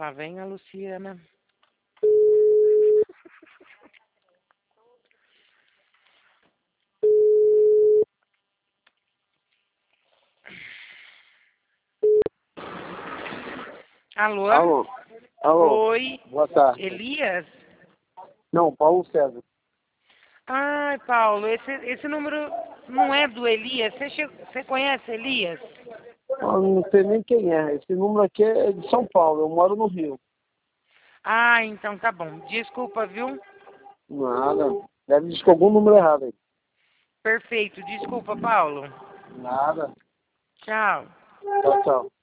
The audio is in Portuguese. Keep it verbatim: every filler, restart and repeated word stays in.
Lá vem a Luciana. Alô? Alô? Alô? Oi? Boa tarde. Elias? Não, Paulo César. Ai, Paulo, esse, esse número não é do Elias. Você, che... Você conhece Elias? Eu não sei nem quem é. Esse número aqui é de São Paulo. Eu moro no Rio. Ah, então tá bom. Desculpa, viu? Nada. Deve dizer algum número errado aí. Perfeito. Desculpa, Paulo. Nada. Tchau. Tchau, tchau.